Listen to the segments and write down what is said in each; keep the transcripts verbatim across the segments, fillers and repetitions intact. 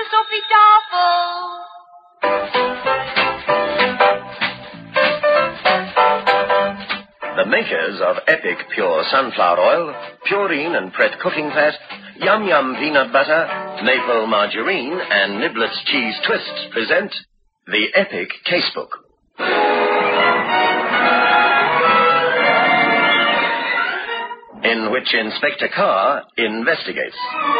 the soppy tafel. The makers of Epic Pure Sunflower Oil, Purine and Pret Cooking Fat, Yum Yum Peanut Butter, Maple Margarine, and Niblets Cheese Twists present the Epic Casebook. In which Inspector Carr investigates.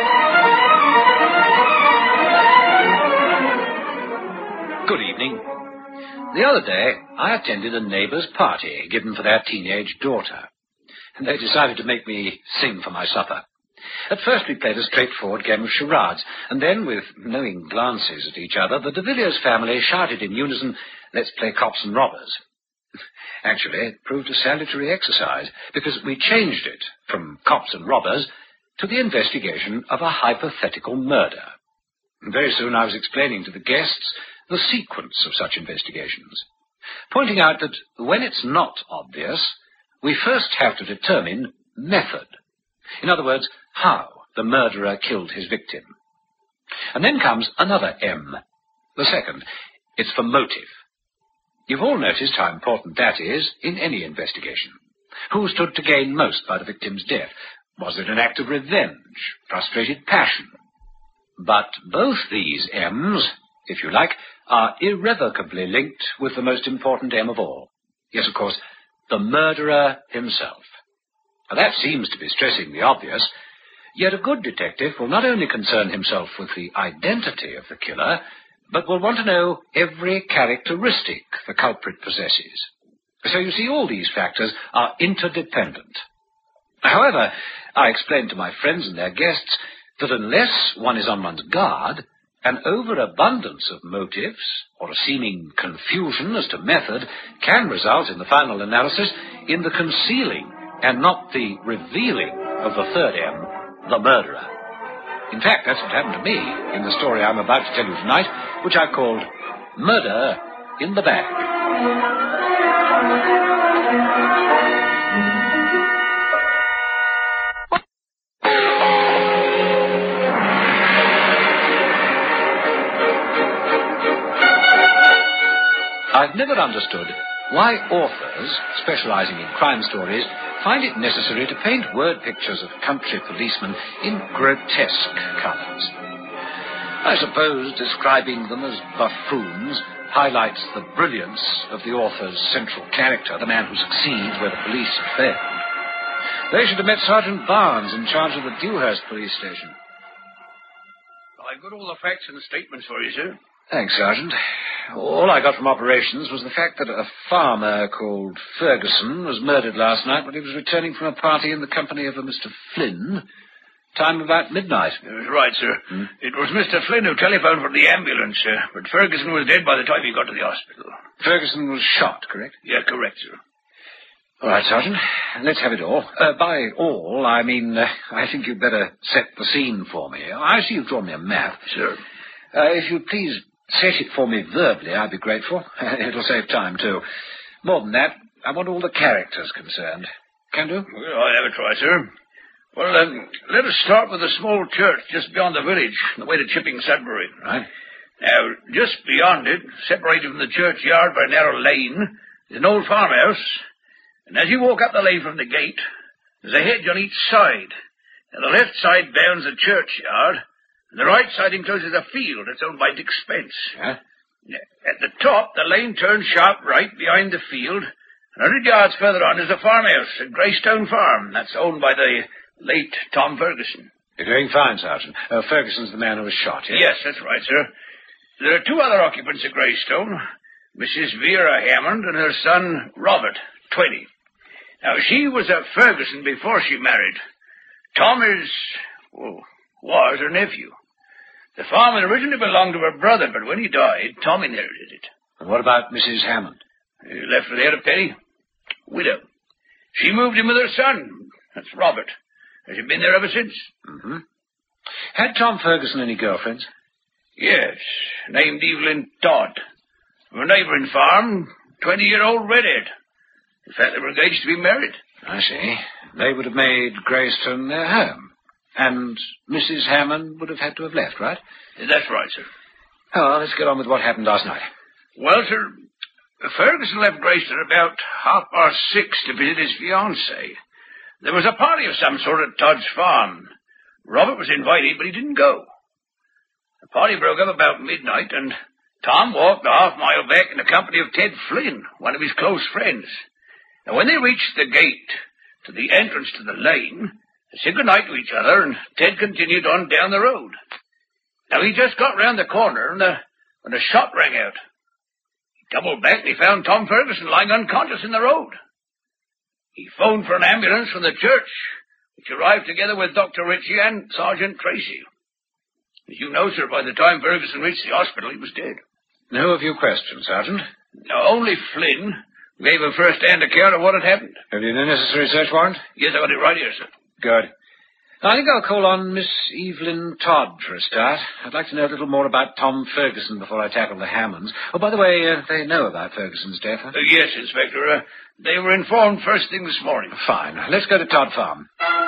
Good evening. The other day, I attended a neighbour's party given for their teenage daughter, and they decided to make me sing for my supper. At first we played a straightforward game of charades, and then, with knowing glances at each other, the de Villiers family shouted in unison, "Let's play cops and robbers." Actually, it proved a salutary exercise, because we changed it from cops and robbers to the investigation of a hypothetical murder. And very soon I was explaining to the guests the sequence of such investigations, pointing out that when it's not obvious, we first have to determine method. In other words, how the murderer killed his victim. And then comes another M, the second. It's for motive. You've all noticed how important that is in any investigation. Who stood to gain most by the victim's death? Was it an act of revenge, frustrated passion? But both these M's, if you like, are irrevocably linked with the most important M of all. Yes, of course, the murderer himself. Now, that seems to be stressing the obvious, yet a good detective will not only concern himself with the identity of the killer, but will want to know every characteristic the culprit possesses. So you see, all these factors are interdependent. However, I explained to my friends and their guests that unless one is on one's guard, an overabundance of motives, or a seeming confusion as to method, can result in the final analysis in the concealing and not the revealing of the third M, the murderer. In fact, that's what happened to me in the story I'm about to tell you tonight, which I've called Murder in the Bag. I've never understood why authors, specializing in crime stories, find it necessary to paint word pictures of country policemen in grotesque colours. I suppose describing them as buffoons highlights the brilliance of the author's central character, the man who succeeds where the police have failed. They should have met Sergeant Barnes in charge of the Dewhurst police station. Well, I've got all the facts and statements for you, sir. Thanks, Sergeant. All I got from operations was the fact that a farmer called Ferguson was murdered last night when he was returning from a party in the company of a Mister Flynn. Time about midnight. That was right, sir. Hmm? It was Mister Flynn who telephoned for the ambulance, sir, but Ferguson was dead by the time he got to the hospital. Ferguson was shot, correct? Yeah, correct, sir. All right, Sergeant. Let's have it all. Uh, by all, I mean, uh, I think you'd better set the scene for me. I see you've drawn me a map. Sir. Uh, if you'd please set it for me verbally, I'd be grateful. It'll save time, too. More than that, I want all the characters concerned. Can do? Well, I'll have a try, sir. Well, um, let us start with a small church just beyond the village, on the way to Chipping Sudbury. Right. Now, just beyond it, separated from the churchyard by a narrow lane, is an old farmhouse. And as you walk up the lane from the gate, there's a hedge on each side. Now, the left side bounds the churchyard, and the right side encloses a field that's owned by Dick Spence. Yeah? At the top, the lane turns sharp right behind the field, and a hundred yards further on is a farmhouse, a Greystone Farm. That's owned by the late Tom Ferguson. You're doing fine, Sergeant. Uh, Ferguson's the man who was shot, yes? Yes, that's right, sir. There are two other occupants of Greystone, Missus Vera Hammond and her son, Robert, twenty. Now, she was a Ferguson before she married. Tom is, well, was her nephew. The farm had originally belonged to her brother, but when he died, Tom inherited it. And what about Missus Hammond? He left without a penny. Widow. She moved in with her son. That's Robert. Has she been there ever since? Mm-hmm. Had Tom Ferguson any girlfriends? Yes, named Evelyn Todd. From a neighbouring farm, twenty-year-old redhead. In fact, they were engaged to be married. I see. They would have made Greystone their home. And Missus Hammond would have had to have left, right? That's right, sir. Oh, well, let's get on with what happened last night. Well, sir, Ferguson left Greyston about half past six to visit his fiancée. There was a party of some sort at Todd's farm. Robert was invited, but he didn't go. The party broke up about midnight, and Tom walked a half mile back in the company of Ted Flynn, one of his close friends. Now, when they reached the gate to the entrance to the lane, they said goodnight to each other, and Ted continued on down the road. Now, he just got round the corner, and a, when a shot rang out. He doubled back, and he found Tom Ferguson lying unconscious in the road. He phoned for an ambulance from the church, which arrived together with Doctor Ritchie and Sergeant Tracy. As you know, sir, by the time Ferguson reached the hospital, he was dead. No a few questions, Sergeant. Now, only Flynn gave a first-hand account of what had happened. Have you the necessary search warrant? Yes, I got it right here, sir. Good. I think I'll call on Miss Evelyn Todd for a start. I'd like to know a little more about Tom Ferguson before I tackle the Hammonds. Oh, by the way, uh, they know about Ferguson's death, huh? Uh, yes, Inspector. Uh, they were informed first thing this morning. Fine. Let's go to Todd Farm.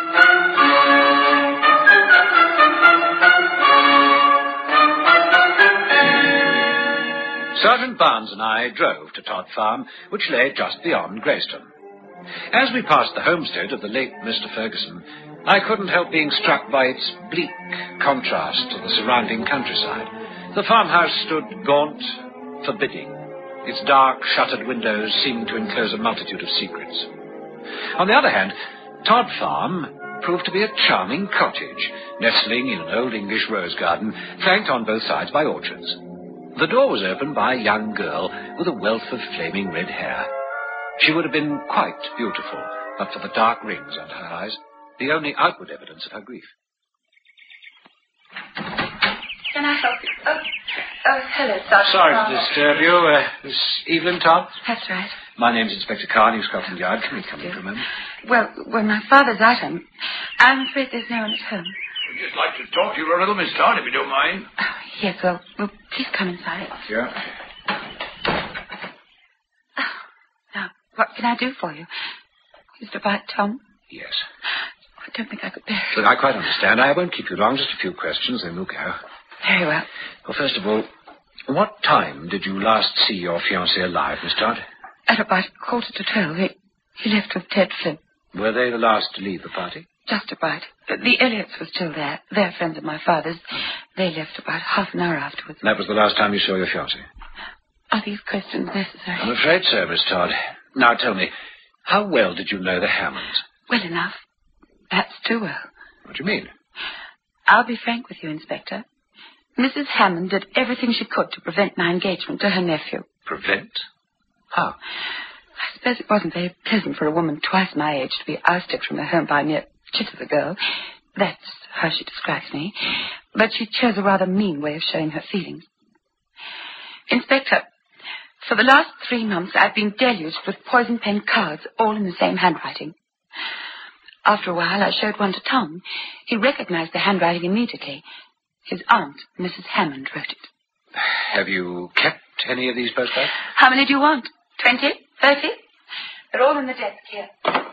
Sergeant Barnes and I drove to Todd Farm, which lay just beyond Greyston. As we passed the homestead of the late Mister Ferguson, I couldn't help being struck by its bleak contrast to the surrounding countryside. The farmhouse stood gaunt, forbidding. Its dark, shuttered windows seemed to enclose a multitude of secrets. On the other hand, Todd Farm proved to be a charming cottage, nestling in an old English rose garden, flanked on both sides by orchards. The door was opened by a young girl with a wealth of flaming red hair. She would have been quite beautiful, but for the dark rings under her eyes, the only outward evidence of her grief. Can I help you? Oh, oh hello, Sergeant. Sorry to disturb you, uh, Miss Evelyn Todd. That's right. My name's Inspector Carr, New Scotland Yard. Can you come in for a moment? Well, well, my father's out. I'm, I'm afraid there's no one at home. I'd just like to talk to you for a little, Miss Todd, if you don't mind. Oh, yes, well, well, please come inside. Yeah. Oh, now, what can I do for you? Is it about Tom? Yes. I don't think I could bear it. Look, I quite understand. I won't keep you long. Just a few questions, then we'll go. Very well. Well, first of all, what time did you last see your fiancé alive, Miss Todd? At about a quarter to twelve. He, he left with Ted Flynn. Were they the last to leave the party? Just about. The Elliots were still there. They're friends of my father's. They left about half an hour afterwards. That was the last time you saw your fiancé? Are these questions necessary? I'm afraid so, Miss Todd. Now, tell me, how well did you know the Hammonds? Well enough. Perhaps too well. What do you mean? I'll be frank with you, Inspector. Missus Hammond did everything she could to prevent my engagement to her nephew. Prevent? How? I suppose it wasn't very pleasant for a woman twice my age to be ousted from her home by a mere chit of a girl. That's how she describes me. But she chose a rather mean way of showing her feelings. Inspector, for the last three months I've been deluged with poison pen cards, all in the same handwriting. After a while I showed one to Tom. He recognized the handwriting immediately. His aunt, Missus Hammond, wrote it. Have you kept any of these postcards? How many do you want? Twenty? Thirty? They're all in the desk here.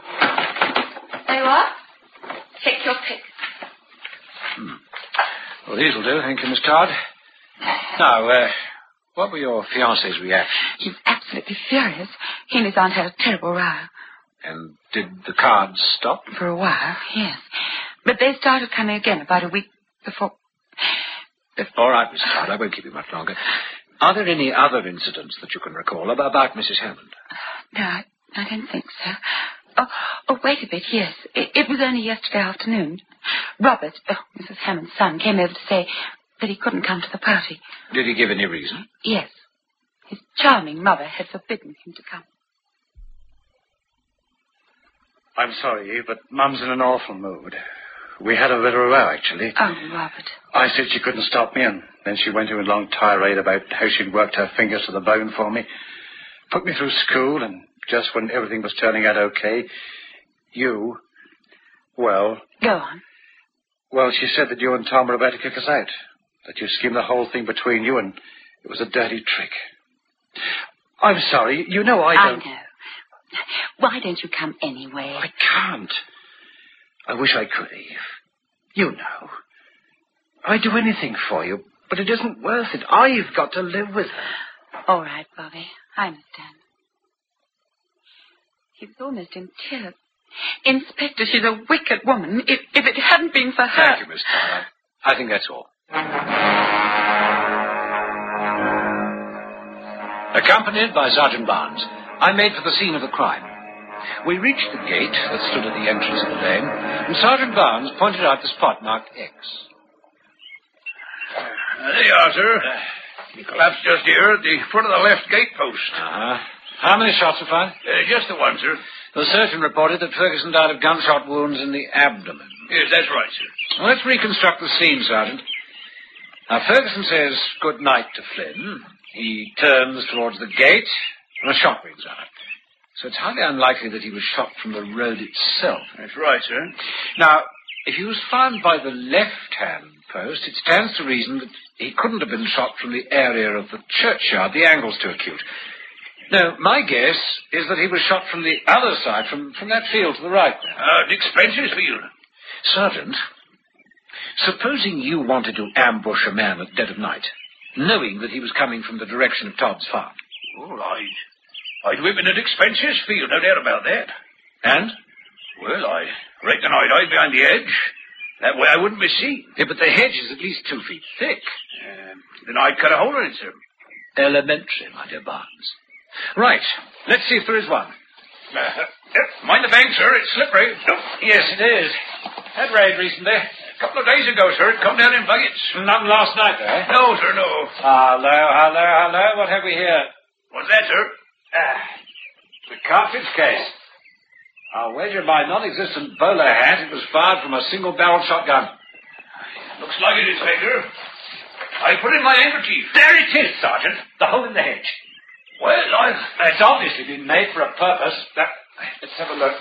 There you are. Take your pick. Hmm. Well, these will do. Thank you, Miss Todd. Now, uh, what were your fiancé's reactions? He's absolutely furious. He and his aunt had a terrible row. And did the cards stop? For a while, yes. But they started coming again about a week before... before... All right, Miss Todd, I won't keep you much longer. Are there any other incidents that you can recall about Missus Hammond? No, I, I don't think so. Oh, oh, wait a bit, yes. It, it was only yesterday afternoon. Robert, oh, Missus Hammond's son, came over to say that he couldn't come to the party. Did he give any reason? Yes. His charming mother had forbidden him to come. I'm sorry, but Mum's in an awful mood. We had a little row, actually. Oh, Robert. I said she couldn't stop me, and then she went into a long tirade about how she'd worked her fingers to the bone for me. Put me through school, and just when everything was turning out okay, you, well... Go on. Well, she said that you and Tom were about to kick us out. That you schemed the whole thing between you, and it was a dirty trick. I'm sorry. You know I don't... I know. Why don't you come anyway? I can't. I wish I could, Eve. You know. I'd do anything for you, but it isn't worth it. I've got to live with her. All right, Bobby. I understand. He was almost in tears. Inspector, she's a wicked woman. If, if it hadn't been for her... Thank you, Miss Tyler. I think that's all. Accompanied by Sergeant Barnes, I made for the scene of the crime. We reached the gate that stood at the entrance of the lane, and Sergeant Barnes pointed out the spot marked X. Uh, there you are, sir. He collapsed just here at the foot of the left gate post. Uh-huh. How many shots were fired? Uh, just the one, sir. The surgeon reported that Ferguson died of gunshot wounds in the abdomen. Yes, that's right, sir. Well, let's reconstruct the scene, Sergeant. Now, Ferguson says good night to Flynn. He turns towards the gate, and a shot rings out. So it's highly unlikely that he was shot from the road itself. That's right, sir. Now, if he was found by the left-hand post, it stands to reason that he couldn't have been shot from the area of the churchyard. The angle's too acute. No, my guess is that he was shot from the other side, from, from that field to the right there. Uh, Dick Spencer's field. Sergeant, supposing you wanted to ambush a man at dead of night, knowing that he was coming from the direction of Todd's farm. All right. I'd whip in at Dick Spencer's field, no doubt about that. And? Well, I reckon I'd hide behind the hedge. That way I wouldn't be seen. Yeah, but the hedge is at least two feet thick. Uh, then I'd cut a hole in it, sir. Elementary, my dear Barnes. Right. Let's see if there is one. Uh, yep. Mind the bank, sir. It's slippery. Oh, yes, it is. Had rained recently. A couple of days ago, sir. It come down in buckets. None last night, eh? No, sir, no. Hello, hello, hello. What have we here? What's that, sir? Ah, the cartridge case. I'll wager my non-existent bowler hat it was fired from a single-barreled shotgun. Looks like it, Inspector. I put in my handkerchief. There it is, Sergeant. The hole in the hedge. Well, I've... It's obviously been made for a purpose. That, let's have a look.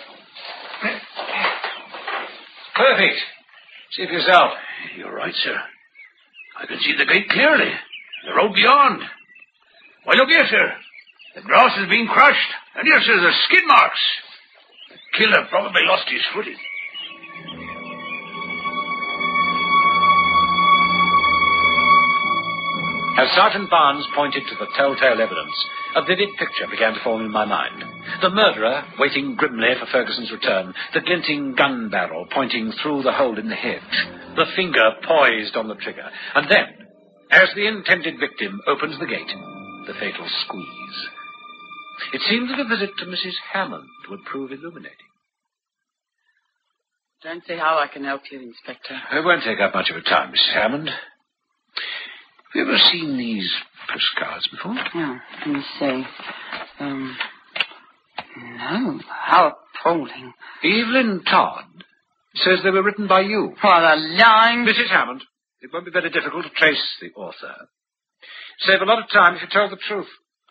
Perfect. See for yourself. You're right, sir. I can see the gate clearly. The road beyond. Why, look here, sir. The grass has been crushed. And here, sir, the skid marks. The killer probably lost his footing. As Sergeant Barnes pointed to the telltale evidence, a vivid picture began to form in my mind. The murderer, waiting grimly for Ferguson's return, the glinting gun barrel pointing through the hole in the hedge, the finger poised on the trigger, and then, as the intended victim opens the gate, the fatal squeeze. It seemed that a visit to Missus Hammond would prove illuminating. Don't see how I can help you, Inspector. It won't take up much of your time, Missus Hammond. Have you ever seen these postcards before? Oh, let me see. Um, no. How appalling. Evelyn Todd says they were written by you. What a lying... Missus Hammond, it won't be very difficult to trace the author. Save a lot of time if you tell the truth.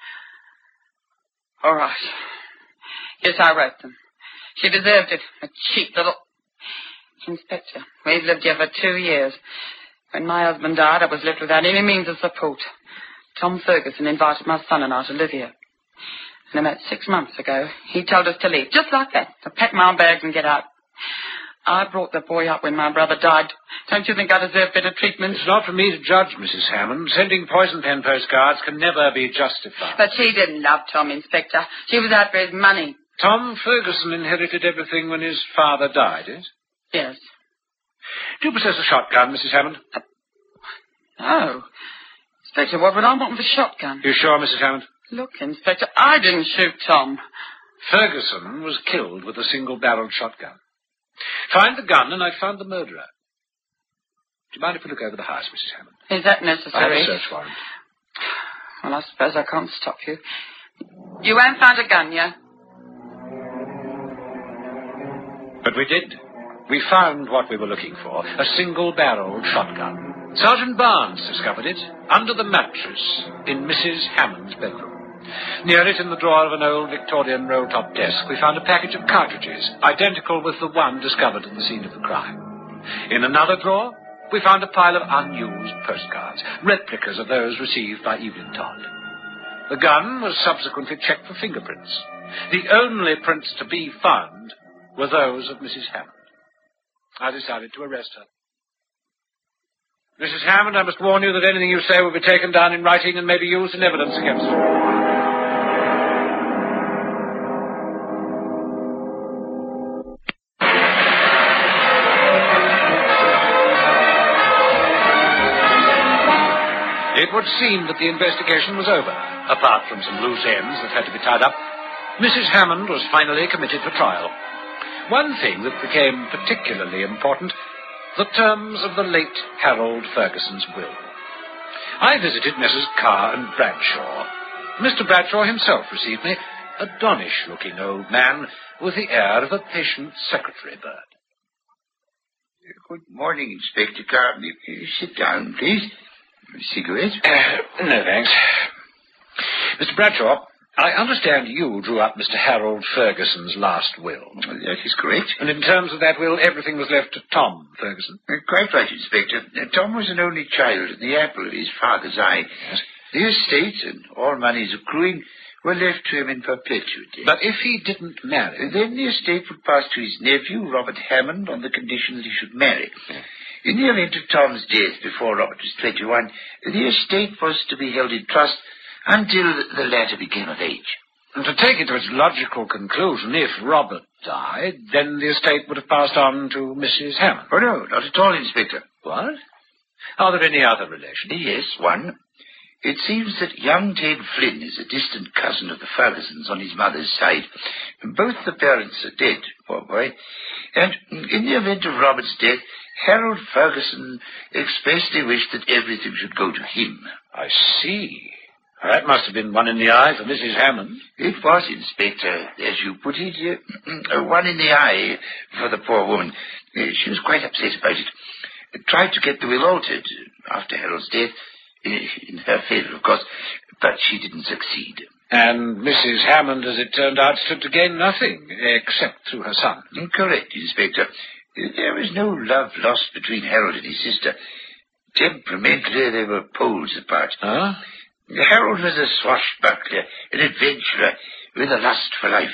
All right. Yes, I wrote them. She deserved it. A cheap little... Inspector, we've lived here for two years. When my husband died, I was left without any means of support. Tom Ferguson invited my son-in-law to live here. And about six months ago, he told us to leave, just like that, to pack my bags and get out. I brought the boy up when my brother died. Don't you think I deserve better treatment? It's not for me to judge, Missus Hammond. Sending poison pen postcards can never be justified. But she didn't love Tom, Inspector. She was out for his money. Tom Ferguson inherited everything when his father died, yes? Yes. Do you possess a shotgun, Missus Hammond? Uh, no. Inspector, what would I want with a shotgun? You sure, Missus Hammond? Look, Inspector, I didn't shoot Tom. Ferguson was killed with a single-barreled shotgun. Find the gun, and I found the murderer. Do you mind if we look over the house, Missus Hammond? Is that I necessary? have a search warrant. Well, I suppose I can't stop you. You won't find a gun, yeah? But we did. We found what we were looking for, a single-barreled shotgun. Sergeant Barnes discovered it under the mattress in Missus Hammond's bedroom. Near it, in the drawer of an old Victorian roll-top desk, we found a package of cartridges, identical with the one discovered at the scene of the crime. In another drawer, we found a pile of unused postcards, replicas of those received by Evelyn Todd. The gun was subsequently checked for fingerprints. The only prints to be found were those of Missus Hammond. I decided to arrest her. Missus Hammond, I must warn you that anything you say will be taken down in writing and may be used in evidence against you. It would seem that the investigation was over, apart from some loose ends that had to be tied up. Missus Hammond was finally committed for trial. One thing that became particularly important, the terms of the late Harold Ferguson's will. I visited Messrs. Carr and Bradshaw. Mister Bradshaw himself received me, a donnish-looking old man with the air of a patient secretary bird. Good morning, Inspector Carr. Sit down, please. Cigarette? Uh, no, thanks. Mister Bradshaw, I understand you drew up Mister Harold Ferguson's last will. That is correct. And in terms of that will, everything was left to Tom Ferguson. Uh, quite right, Inspector. Uh, Tom was an only child and the apple of his father's eye. Yes. The estate and all monies accruing were left to him in perpetuity. But if he didn't marry... Uh, then the estate would pass to his nephew, Robert Hammond, on the condition that he should marry. Yes. In the event of Tom's death before Robert was twenty-one, the estate was to be held in trust until the latter became of age. And to take it to its logical conclusion, if Robert died, then the estate would have passed on to Missus Hammond. Oh, no, not at all, Inspector. What? Are there any other relations? Yes, one. It seems that young Ted Flynn is a distant cousin of the Fergusons on his mother's side. Both the parents are dead, poor boy. And in the event of Robert's death, Harold Ferguson expressly wished that everything should go to him. I see. That must have been one in the eye for Missus Hammond. It was, Inspector, as you put it, uh, one in the eye for the poor woman. Uh, she was quite upset about it. Uh, tried to get the will altered after Harold's death, uh, in her favour, of course, but she didn't succeed. And Missus Hammond, as it turned out, stood to gain nothing, except through her son. Correct, Inspector. There was no love lost between Harold and his sister. Temperamentally, they were poles apart. Huh? Harold was a swashbuckler, an adventurer, with a lust for life.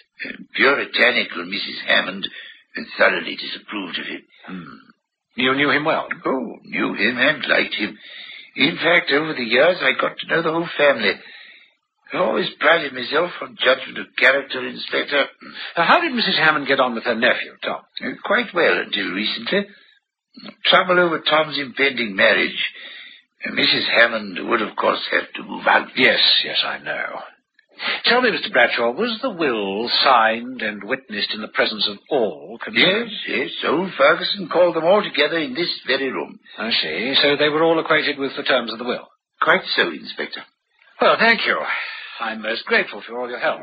Puritanical Missus Hammond thoroughly disapproved of him. Hmm. You knew him well? Oh, knew him and liked him. In fact, over the years, I got to know the whole family. I always prided myself on judgment of character, Inspector. Uh, how did Missus Hammond get on with her nephew, Tom? Uh, quite well until recently. Trouble over Tom's impending marriage. Uh, Missus Hammond would, of course, have to move out. Yes, yes, I know. Tell me, Mister Bradshaw, was the will signed and witnessed in the presence of all concerned? Yes, yes. Old Ferguson called them all together in this very room. I see. So they were all acquainted with the terms of the will? Quite so, Inspector. Well, thank you. I'm most grateful for all your help.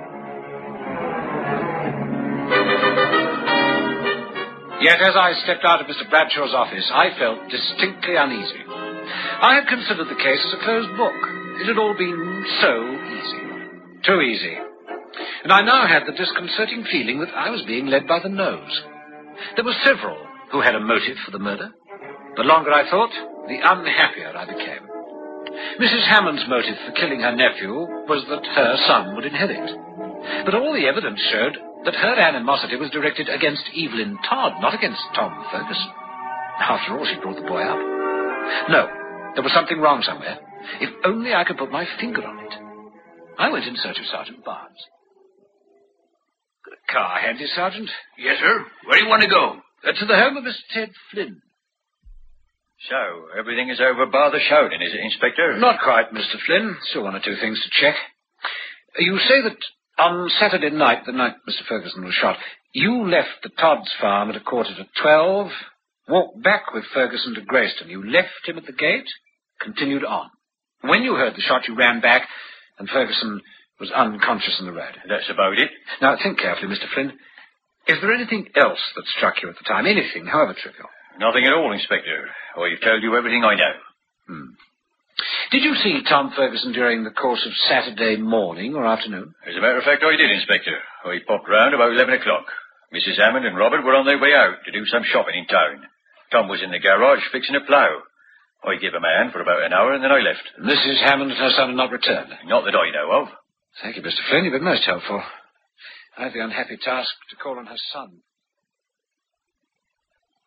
Yet as I stepped out of Mister Bradshaw's office, I felt distinctly uneasy. I had considered the case as a closed book. It had all been so easy. Too easy. And I now had the disconcerting feeling that I was being led by the nose. There were several who had a motive for the murder. The longer I thought, the unhappier I became. Missus Hammond's motive for killing her nephew was that her son would inherit. But all the evidence showed that her animosity was directed against Evelyn Todd, not against Tom Ferguson. After all, she brought the boy up. No, there was something wrong somewhere. If only I could put my finger on it. I went in search of Sergeant Barnes. Got a car handy, Sergeant? Yes, sir. Where do you want to go? Uh, to the home of Mister Ted Flynn. So, everything is over bar the show, then, is it, Inspector? Not quite, Mister Flynn. Still one or two things to check. You say that on Saturday night, the night Mister Ferguson was shot, you left the Todd's farm at a quarter to twelve, walked back with Ferguson to Greyston. You left him at the gate, continued on. When you heard the shot, you ran back, and Ferguson was unconscious in the road. That's about it. Now, think carefully, Mister Flynn. Is there anything else that struck you at the time? Anything, however trivial? Nothing at all, Inspector. I've told you everything I know. Hmm. Did you see Tom Ferguson during the course of Saturday morning or afternoon? As a matter of fact, I did, Inspector. I popped round about eleven o'clock. Missus Hammond and Robert were on their way out to do some shopping in town. Tom was in the garage fixing a plough. I gave him a hand for about an hour, and then I left. Missus Hammond and her son had not returned? Not that I know of. Thank you, Mister Flynn. You've been most helpful. I have the unhappy task to call on her son.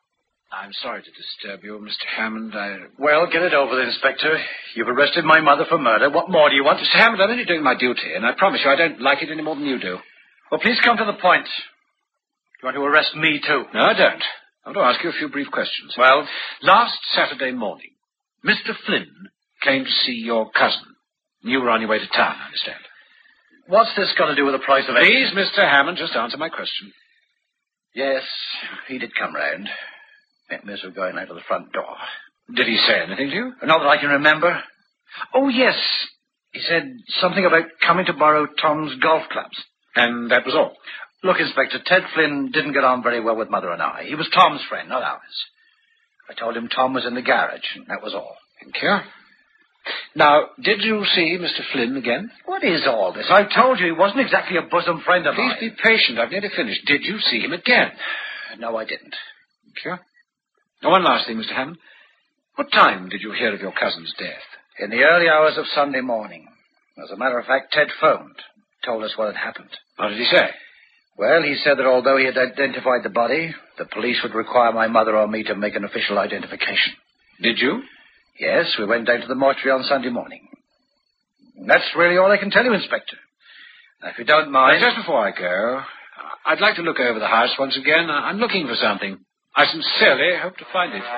I'm sorry to disturb you, Mister Hammond. I... Well, get it over with, Inspector. You've arrested my mother for murder. What more do you want? Mister Hammond, I'm only doing my duty, and I promise you I don't like it any more than you do. Well, please come to the point. You want to arrest me, too? No, I don't. I want to ask you a few brief questions. Well? Last Saturday morning, Mister Flynn came to see your cousin. You were on your way to town, I understand. What's this got to do with the price of eggs? Please, Mister Hammond, just answer my question. Yes, he did come round. Met me as we were going out of the front door. Did he say anything to you? Not that I can remember. Oh, yes. He said something about coming to borrow Tom's golf clubs. And that was all? Look, Inspector, Ted Flynn didn't get on very well with Mother and I. He was Tom's friend, not ours. I told him Tom was in the garage, and that was all. Thank you. Now, did you see Mister Flynn again? What is all this? I told you he wasn't exactly a bosom friend of mine. Please be patient. I've nearly finished. Did you see him again? No, I didn't. Thank you. Now, one last thing, Mister Hammond. What time did you hear of your cousin's death? In the early hours of Sunday morning. As a matter of fact, Ted phoned, told us what had happened. What did he say? Well, he said that although he had identified the body, the police would require my mother or me to make an official identification. Did you? Yes, we went down to the mortuary on Sunday morning. That's really all I can tell you, Inspector. Now, if you don't mind... Now, just before I go, I'd like to look over the house once again. I'm looking for something. I sincerely hope to find it.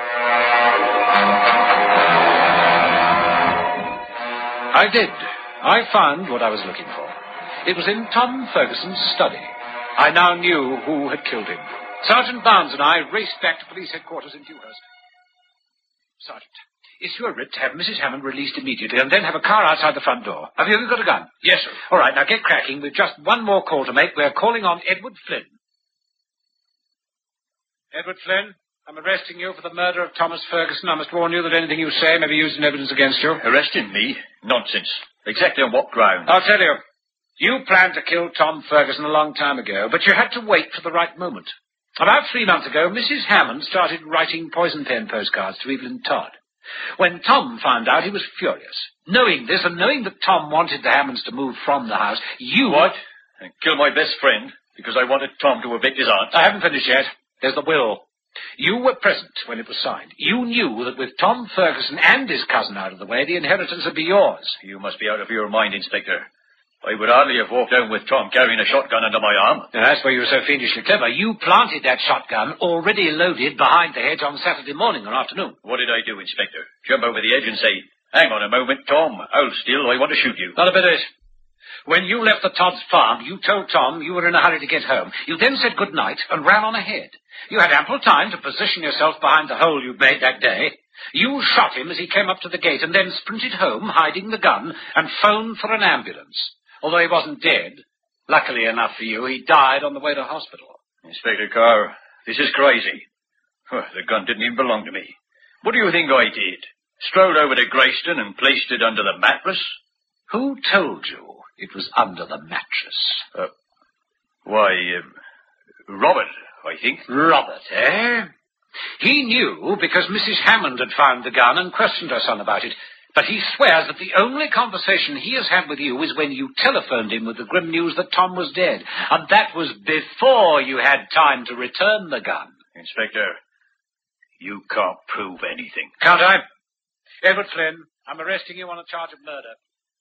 I did. I found what I was looking for. It was in Tom Ferguson's study. I now knew who had killed him. Sergeant Barnes and I raced back to police headquarters in Dewhurst. Sergeant, issue a writ to have Missus Hammond released immediately and then have a car outside the front door. Have you got a gun? Yes, sir. All right, now get cracking. We've just one more call to make. We're calling on Edward Flynn. Edward Flynn, I'm arresting you for the murder of Thomas Ferguson. I must warn you that anything you say may be used in evidence against you. Arresting me? Nonsense. Exactly on what ground? I'll tell you. You planned to kill Tom Ferguson a long time ago, but you had to wait for the right moment. About three months ago, Missus Hammond started writing poison pen postcards to Evelyn Todd. When Tom found out, he was furious. Knowing this, and knowing that Tom wanted the Hammonds to move from the house, you... What? And kill my best friend because I wanted Tom to evict his aunt? I haven't finished yet. There's the will. You were present when it was signed. You knew that with Tom Ferguson and his cousin out of the way, the inheritance would be yours. You must be out of your mind, Inspector. I would hardly have walked down with Tom carrying a shotgun under my arm. Now, that's why you were so fiendishly clever. You planted that shotgun, already loaded, behind the hedge on Saturday morning or afternoon. What did I do, Inspector? Jump over the edge and say, hang on a moment, Tom. Hold still, I want to shoot you. Not a bit of it. When you left the Todd's farm, you told Tom you were in a hurry to get home. You then said good night and ran on ahead. You had ample time to position yourself behind the hole you'd made that day. You shot him as he came up to the gate and then sprinted home, hiding the gun, and phoned for an ambulance. Although he wasn't dead, luckily enough for you, he died on the way to hospital. Inspector Carr, this is crazy. Oh, the gun didn't even belong to me. What do you think I did? Strolled over to Greyston and placed it under the mattress? Who told you it was under the mattress? Uh, why, uh, Robert, I think. Robert, eh? He knew because Missus Hammond had found the gun and questioned her son about it. But he swears that the only conversation he has had with you is when you telephoned him with the grim news that Tom was dead. And that was before you had time to return the gun. Inspector, you can't prove anything. Can't I? Edward Flynn, I'm arresting you on a charge of murder.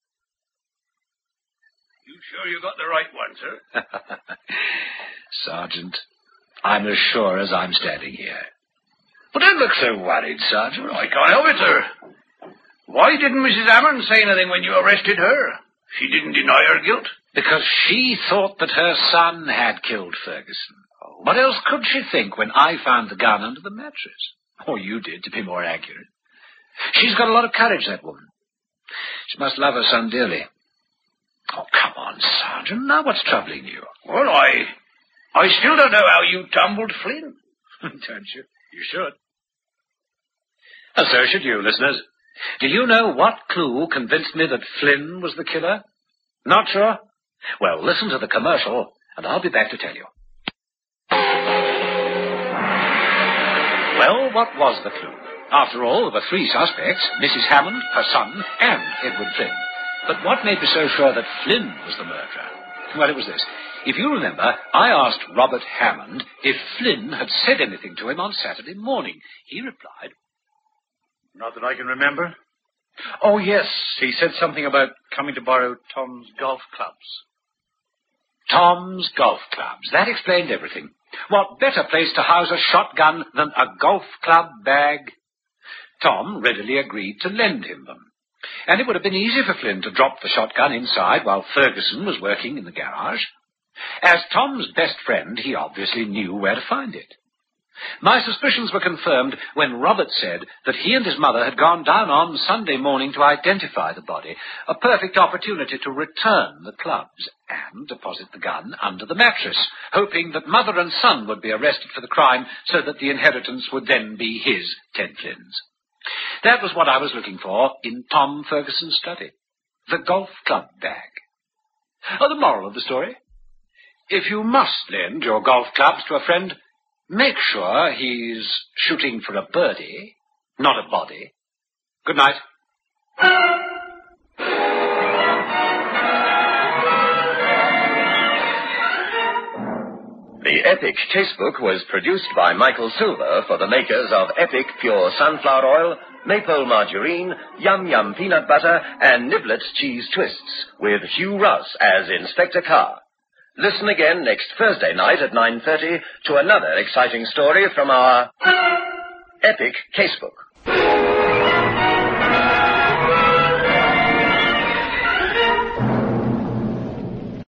You sure you got the right one, sir? Sergeant, I'm as sure as I'm standing here. But don't look so worried, Sergeant. I can't help it, sir. Why didn't Missus Hammond say anything when you arrested her? She didn't deny her guilt. Because she thought that her son had killed Ferguson. Oh. What else could she think when I found the gun under the mattress? Or you did, to be more accurate. She's got a lot of courage, that woman. She must love her son dearly. Oh, come on, Sergeant. Now what's troubling you? Well, I... I still don't know how you tumbled Flynn. Don't you? You should. And so should you, listeners. Do you know what clue convinced me that Flynn was the killer? Not sure? Well, listen to the commercial, and I'll be back to tell you. Well, what was the clue? After all, there were three suspects, Missus Hammond, her son, and Edward Flynn. But what made me so sure that Flynn was the murderer? Well, it was this. If you remember, I asked Robert Hammond if Flynn had said anything to him on Saturday morning. He replied, Not that I can remember. Oh, yes, he said something about coming to borrow Tom's golf clubs. Tom's golf clubs. That explained everything. What better place to house a shotgun than a golf club bag? Tom readily agreed to lend him them. And it would have been easy for Flynn to drop the shotgun inside while Ferguson was working in the garage. As Tom's best friend, he obviously knew where to find it. My suspicions were confirmed when Robert said that he and his mother had gone down on Sunday morning to identify the body, a perfect opportunity to return the clubs and deposit the gun under the mattress, hoping that mother and son would be arrested for the crime so that the inheritance would then be his, Ted Flynn's. That was what I was looking for in Tom Ferguson's study. The golf club bag. Oh, the moral of the story? If you must lend your golf clubs to a friend, make sure he's shooting for a birdie, not a body. Good night. The Epic Casebook was produced by Michael Silver for the makers of Epic Pure Sunflower Oil, Maple Margarine, Yum Yum Peanut Butter, and Niblets Cheese Twists, with Hugh Ross as Inspector Carr. Listen again next Thursday night at nine thirty to another exciting story from our Epic Casebook.